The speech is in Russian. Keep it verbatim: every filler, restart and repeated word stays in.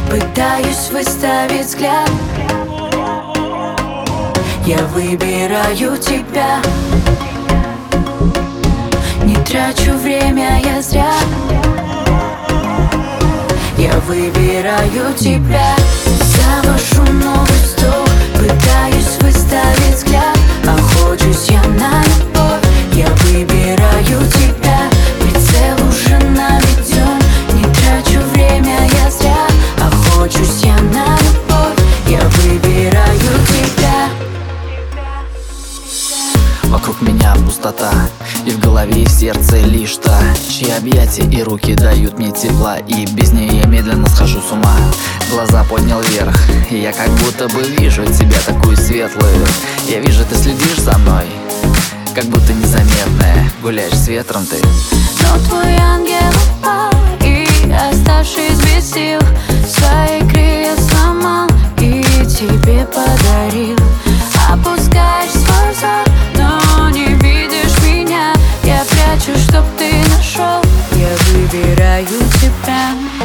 пытаюсь выставить взгляд. Я выбираю тебя, не трачу время я зря. Я выбираю тебя, завожу новый стол, пытаюсь выставить взгляд. Охочусь я на любовь, я выбираю тебя. Прицел уже наведен, не трачу время я зря. Охочусь я на любовь, я выбираю тебя. Вокруг меня пустота, и в голове, и в сердце лишь та, чьи объятия и руки дают мне тепла. И без нее я медленно схожу с ума. Глаза поднял вверх, и я как будто бы вижу тебя такую светлую. Я вижу, ты следишь за мной, как будто незаметная, гуляешь с ветром ты. Но твой ангел упал, и оставшись без сил, свои крылья сломал и тебе подарил. Опускаешь свой взор, но не видишь меня. Я прячу, чтоб ты нашел. Я выбираю тебя.